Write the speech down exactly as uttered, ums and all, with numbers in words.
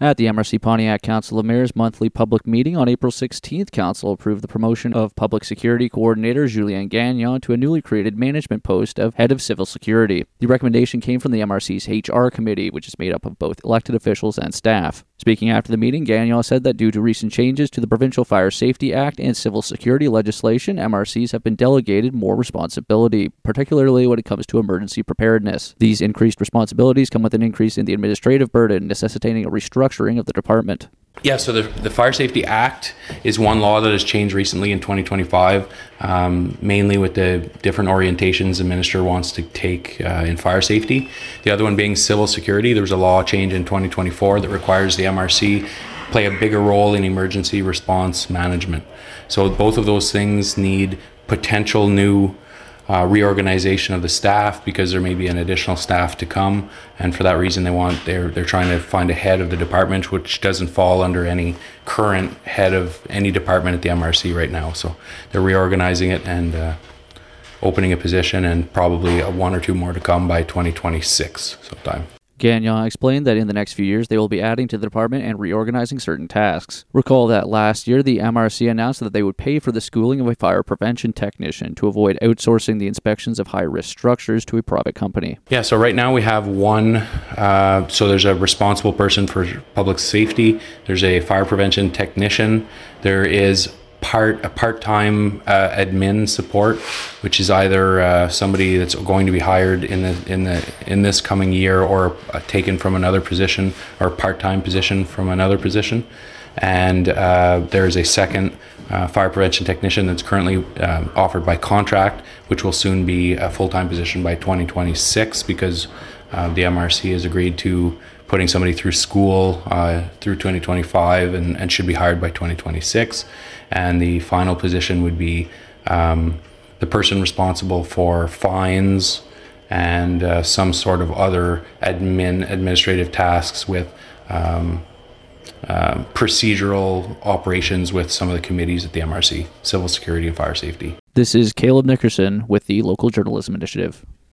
At the M R C Pontiac Council of Mayors monthly public meeting on April sixteenth, Council approved the promotion of Public Security Coordinator Julien Gagnon to a newly created management post of Head of Civil Security. The recommendation came from the M R C's H R Committee, which is made up of both elected officials and staff. Speaking after the meeting, Gagnon said that due to recent changes to the Provincial Fire Safety Act and civil security legislation, M R Cs have been delegated more responsibility, particularly when it comes to emergency preparedness. These increased responsibilities come with an increase in the administrative burden, necessitating a restructuring of the department. Yeah, so the, the Fire Safety Act is one law that has changed recently in twenty twenty-five, um, mainly with the different orientations the minister wants to take uh, in fire safety. The other one being civil security. There was a law change in twenty twenty-four that requires the M R C play a bigger role in emergency response management. So both of those things need potential new Uh, reorganization of the staff, because there may be an additional staff to come, and for that reason they want they're they're trying to find a head of the department which doesn't fall under any current head of any department at the M R C right now. So they're reorganizing it and uh, opening a position, and probably a one or two more to come by twenty twenty-six sometime. Gagnon explained that in the next few years they will be adding to the department and reorganizing certain tasks. Recall that last year the M R C announced that they would pay for the schooling of a fire prevention technician to avoid outsourcing the inspections of high-risk structures to a private company. Yeah, so right now we have one, uh, so there's a responsible person for public safety, there's a fire prevention technician, there is part a part-time uh, admin support, which is either uh, somebody that's going to be hired in the in the in this coming year, or uh, taken from another position, or part-time position from another position. And uh, there's a second uh, fire prevention technician that's currently uh, offered by contract, which will soon be a full-time position by twenty twenty-six, because uh, the M R C has agreed to putting somebody through school uh, through twenty twenty-five, and, and should be hired by twenty twenty-six. And the final position would be um, the person responsible for fines and uh, some sort of other admin administrative tasks with um, uh, procedural operations with some of the committees at the M R C, Civil Security and Fire Safety. This is Caleb Nickerson with the Local Journalism Initiative.